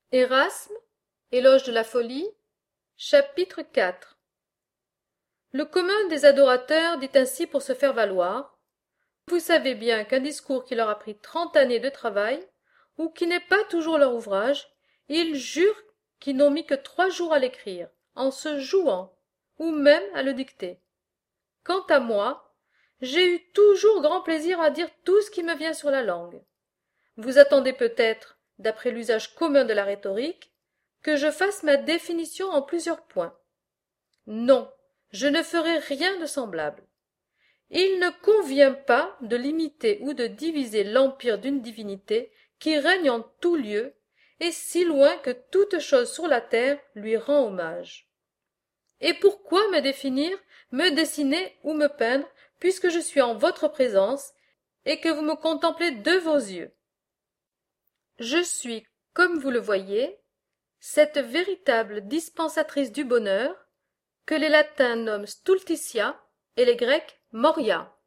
Érasme, Éloge de la folie, chapitre 4. Le commun des adorateurs dit ainsi pour se faire valoir: vous savez bien qu'un discours qui leur a pris 30 années de travail, ou qui n'est pas toujours leur ouvrage, ils jurent qu'ils n'ont mis que 3 jours à l'écrire, en se jouant, ou même à le dicter. Quant à moi, j'ai eu toujours grand plaisir à dire tout ce qui me vient sur la langue. Vous attendez peut-être, d'après l'usage commun de la rhétorique, que je fasse ma définition en plusieurs points. Non, je ne ferai rien de semblable. Il ne convient pas de limiter ou de diviser l'empire d'une divinité qui règne en tout lieu, et si loin que toute chose sur la terre lui rend hommage. Et pourquoi me définir, me dessiner ou me peindre, puisque je suis en votre présence, et que vous me contemplez de vos yeux? Je suis, comme vous le voyez, cette véritable dispensatrice du bonheur, que les latins nomment stultitia et les grecs moria.